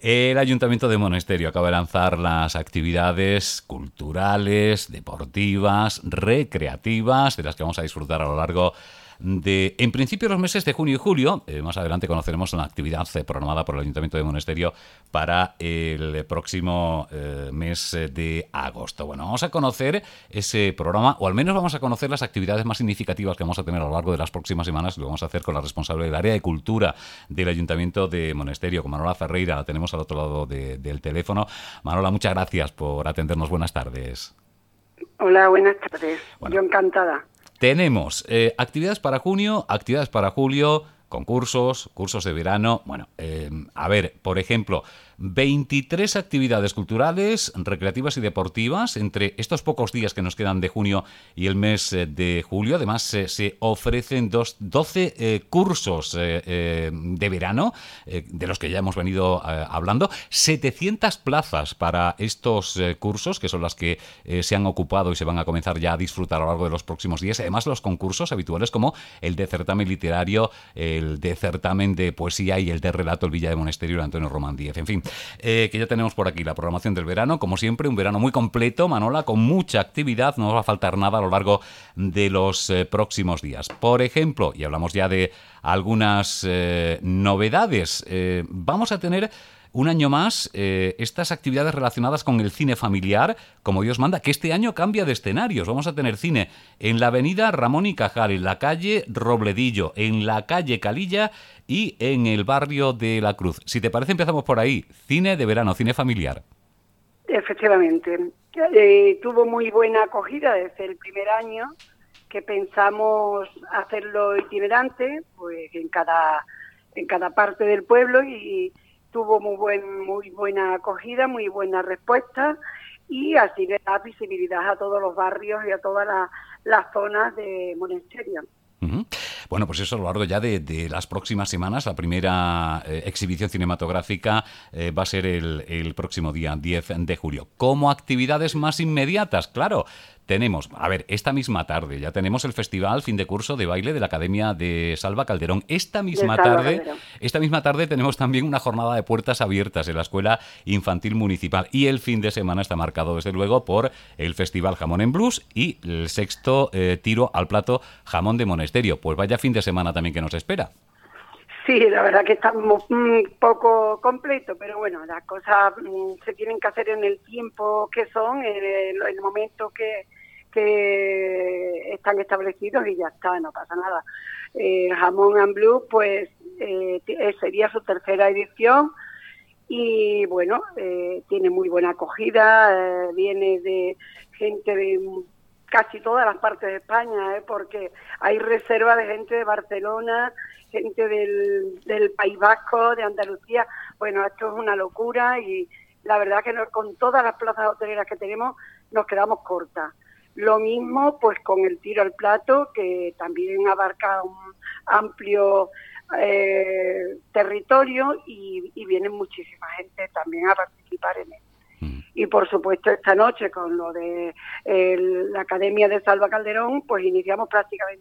El Ayuntamiento de Monesterio acaba de lanzar las actividades culturales, deportivas, recreativas, de las que vamos a disfrutar a lo largo de, en principio, los meses de junio y julio. Más adelante conoceremos una actividad programada por el Ayuntamiento de Monesterio para el próximo mes de agosto. Bueno, vamos a conocer ese programa, o al menos vamos a conocer las actividades más significativas que vamos a tener a lo largo de las próximas semanas. Lo vamos a hacer con la responsable del área de cultura del Ayuntamiento de Monesterio, con Manuela Ferreira. La tenemos al otro lado del teléfono. Manuela, muchas gracias por atendernos. Buenas tardes. Hola, buenas tardes. Bueno, yo encantada. Tenemos actividades para junio, actividades para julio, concursos, cursos de verano. Bueno, a ver, por ejemplo, 23 actividades culturales, recreativas y deportivas entre estos pocos días que nos quedan de junio y el mes de julio. Además, se ofrecen 12 cursos de verano, de los que ya hemos venido hablando. 700 plazas para estos cursos, que son las que se han ocupado y se van a comenzar ya a disfrutar a lo largo de los próximos días. Además, los concursos habituales como el de certamen literario, el de certamen de poesía y el de relato, el Villa de Monesterio, el Antonio Román Díez. En fin, que ya tenemos por aquí la programación del verano. Como siempre, un verano muy completo, Manola, con mucha actividad. No nos va a faltar nada a lo largo de los próximos días. Por ejemplo, y hablamos ya de algunas novedades, vamos a tener un año más estas actividades relacionadas con el cine familiar, como Dios manda, que este año cambia de escenarios. Vamos a tener cine en la avenida Ramón y Cajal, en la calle Robledillo, en la calle Calilla y en el barrio de La Cruz. Si te parece, empezamos por ahí. Cine de verano, cine familiar. Efectivamente. Tuvo muy buena acogida desde el primer año que pensamos hacerlo itinerante, pues en cada parte del pueblo, y tuvo muy buena acogida, muy buena respuesta, y así le da visibilidad a todos los barrios y a todas las zonas de Monesterio. Uh-huh. Bueno, pues eso a lo largo ya de las próximas semanas. La primera exhibición cinematográfica va a ser el próximo día 10 de julio. Como actividades más inmediatas, claro, tenemos, a ver, esta misma tarde ya tenemos el festival fin de curso de baile de la Academia de Salva Calderón. Esta misma tarde tenemos también una jornada de puertas abiertas en la Escuela Infantil Municipal, y el fin de semana está marcado desde luego por el Festival Jamón en Blues y el sexto tiro al plato Jamón de Monesterio. Pues vaya fin de semana también que nos espera. Sí, la verdad que estamos un poco completos, pero bueno, las cosas se tienen que hacer en el tiempo que son, en el momento que están establecidos, y ya está, no pasa nada. Jamón and Blue, pues sería su tercera edición, y bueno, tiene muy buena acogida, viene de gente de casi todas las partes de España, porque hay reserva de gente de Barcelona, gente del País Vasco, de Andalucía. Bueno, esto es una locura, y la verdad que con todas las plazas hoteleras que tenemos nos quedamos cortas. Lo mismo pues con el tiro al plato, que también abarca un amplio territorio, y viene muchísima gente también a participar en él. Y por supuesto esta noche con lo de la Academia de Salva Calderón, pues iniciamos prácticamente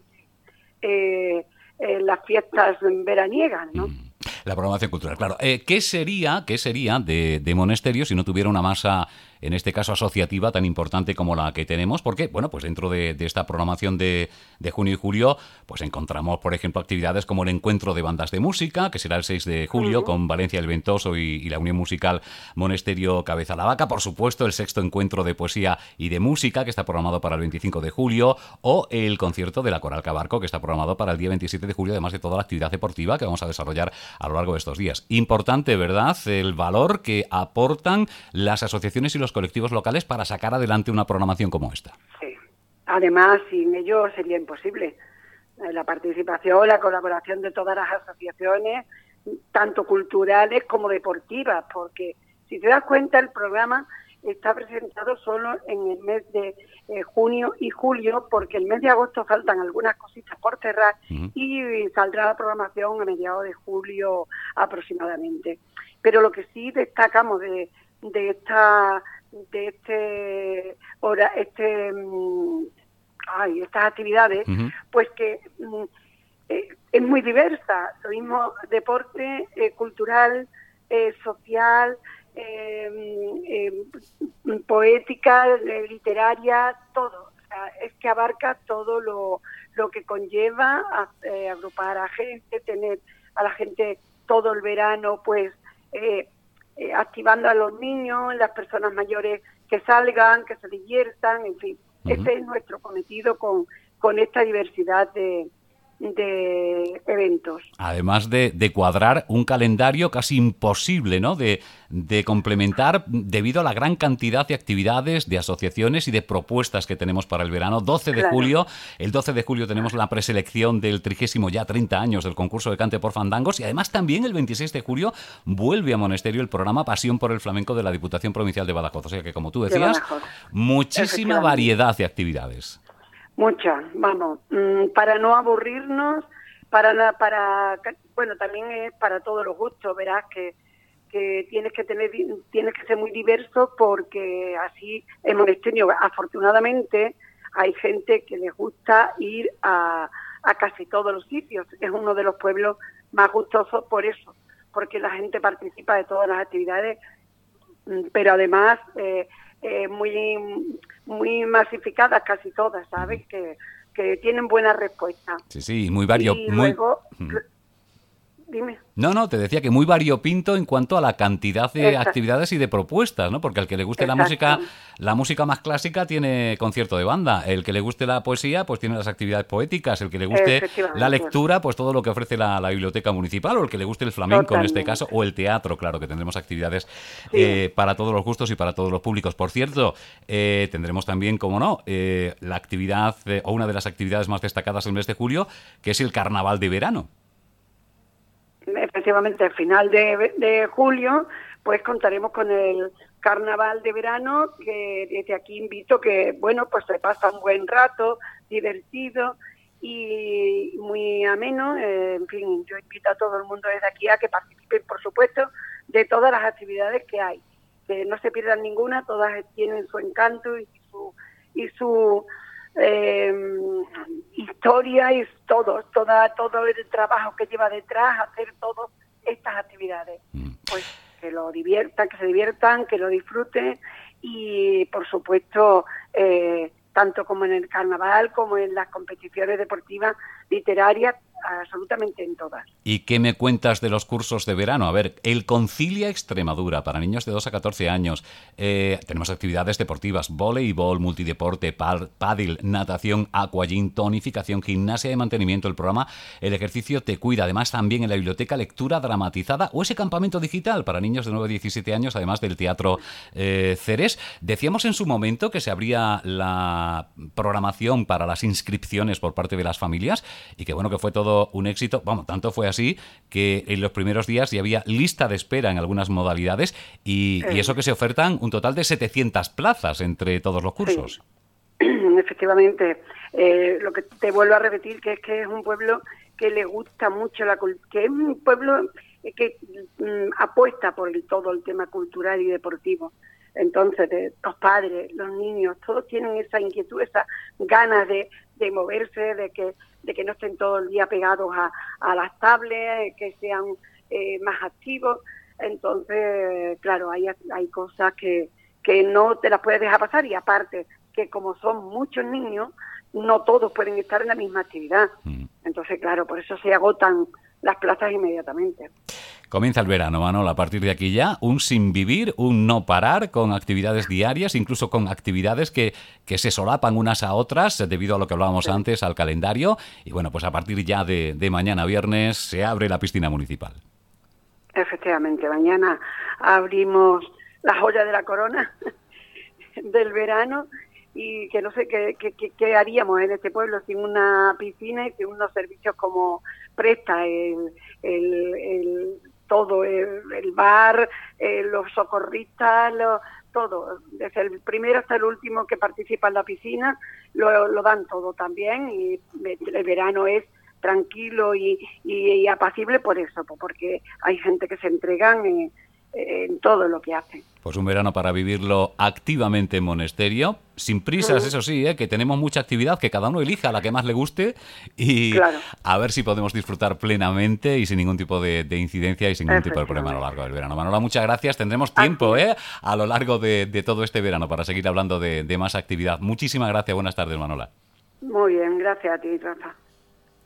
las fiestas veraniegas, ¿no? La programación cultural, claro. ¿Qué sería de Monesterio si no tuviera una masa, en este caso asociativa, tan importante como la que tenemos? Porque, bueno, pues dentro de esta programación de junio y julio, pues encontramos, por ejemplo, actividades como el Encuentro de Bandas de Música, que será el 6 de julio, con Valencia el Ventoso y la Unión Musical Monesterio Cabeza la Vaca. Por supuesto, el sexto Encuentro de Poesía y de Música, que está programado para el 25 de julio, o el concierto de la Coral Cabarco, que está programado para el día 27 de julio, además de toda la actividad deportiva que vamos a desarrollar a lo largo de estos días. Importante, ¿verdad?, el valor que aportan las asociaciones y los colectivos locales para sacar adelante una programación como esta. Sí. Además, sin ellos sería imposible. La participación, la colaboración de todas las asociaciones, tanto culturales como deportivas, porque si te das cuenta, el programa está presentado solo en el mes de junio y julio, porque el mes de agosto faltan algunas cositas por cerrar, y saldrá la programación a mediados de julio aproximadamente. Pero lo que sí destacamos de estas actividades, pues que es muy diversa. Lo mismo deporte, cultural, social, poética, literaria, todo. O sea, es que abarca todo lo que conlleva agrupar a gente, tener a la gente todo el verano, pues activando a los niños, las personas mayores que salgan, que se diviertan, en fin. Ese es nuestro cometido con esta diversidad de eventos. Además de cuadrar un calendario casi imposible, ¿no? De complementar debido a la gran cantidad de actividades, de asociaciones y de propuestas que tenemos para el verano. 12 de julio, el 12 de julio tenemos la preselección del 30 años del concurso de cante por fandangos, y además también el 26 de julio vuelve a Monesterio el programa Pasión por el Flamenco de la Diputación Provincial de Badajoz. O sea que, como tú decías, muchísima variedad de actividades. Muchas, vamos, para no aburrirnos, bueno, también es para todos los gustos. Verás que tienes que ser muy diverso, porque así en Monesterio, afortunadamente, hay gente que les gusta ir a casi todos los sitios. Es uno de los pueblos más gustosos por eso, porque la gente participa de todas las actividades, pero además muy masificadas casi todas, ¿sabes? Que tienen buena respuesta. Sí, muy variopinto. Y luego, dime. No, te decía que muy variopinto en cuanto a la cantidad de actividades y de propuestas, ¿no? Porque al que le guste la música más clásica tiene concierto de banda, el que le guste la poesía, pues tiene las actividades poéticas, el que le guste la lectura, pues todo lo que ofrece la biblioteca municipal, o el que le guste el flamenco en este caso, o el teatro, claro, que tendremos actividades para todos los gustos y para todos los públicos. Por cierto, tendremos también, como no, la actividad, o una de las actividades más destacadas del mes de julio, que es el Carnaval de Verano. Efectivamente, al final de julio, pues contaremos con el Carnaval de Verano, que desde aquí invito que, bueno, pues se pasa un buen rato, divertido y muy ameno. En fin, yo invito a todo el mundo desde aquí a que participen, por supuesto, de todas las actividades que hay, que no se pierdan ninguna. Todas tienen su encanto y su historia, y todo el trabajo que lleva detrás hacer todas estas actividades. Pues que se diviertan, que lo disfruten, y por supuesto tanto como en el carnaval como en las competiciones deportivas, literarias, absolutamente en todas. ¿Y qué me cuentas de los cursos de verano? A ver, el Concilia Extremadura para niños de 2 a 14 años. Tenemos actividades deportivas, voleibol, multideporte, pádel, natación, aquagym, tonificación, gimnasia de mantenimiento. El programa El Ejercicio Te Cuida. Además, también en la biblioteca, lectura dramatizada, o ese campamento digital para niños de 9 a 17 años, además del teatro Ceres. Decíamos en su momento que se abría la programación para las inscripciones por parte de las familias, y que bueno, que fue todo un éxito. Vamos, tanto fue así que en los primeros días ya había lista de espera en algunas modalidades, y eso que se ofertan un total de 700 plazas entre todos los cursos. Sí. Efectivamente, lo que te vuelvo a repetir, que es un pueblo que le gusta mucho que es un pueblo que apuesta por todo el tema cultural y deportivo. Entonces, los padres, los niños, todos tienen esa inquietud, esa ganas de moverse, de que no estén todo el día pegados a las tablets, que sean más activos. Entonces, claro, hay cosas que no te las puedes dejar pasar, y aparte que como son muchos niños, no todos pueden estar en la misma actividad. Entonces, claro, por eso se agotan las plazas inmediatamente. Comienza el verano, Manol. A partir de aquí ya, un sin vivir, un no parar, con actividades diarias, incluso con actividades que se solapan unas a otras debido a lo que hablábamos antes, al calendario. Y bueno, pues a partir ya de mañana viernes se abre la piscina municipal. Efectivamente, mañana abrimos la joya de la corona del verano, y que no sé qué haríamos en este pueblo sin una piscina y sin unos servicios como presta todo, el bar, los socorristas, todo, desde el primero hasta el último que participa en la piscina, lo dan todo también, y el verano es tranquilo y apacible por eso, porque hay gente que se entregan en todo lo que hacen. Pues un verano para vivirlo activamente en Monesterio, sin prisas, eso sí, que tenemos mucha actividad, que cada uno elija la que más le guste y Claro. a ver si podemos disfrutar plenamente y sin ningún tipo de incidencia y sin ningún tipo de problema a lo largo del verano. Manola, muchas gracias. Tendremos tiempo a lo largo de todo este verano para seguir hablando de más actividad. Muchísimas gracias. Buenas tardes, Manola. Muy bien, gracias a ti, Rafa.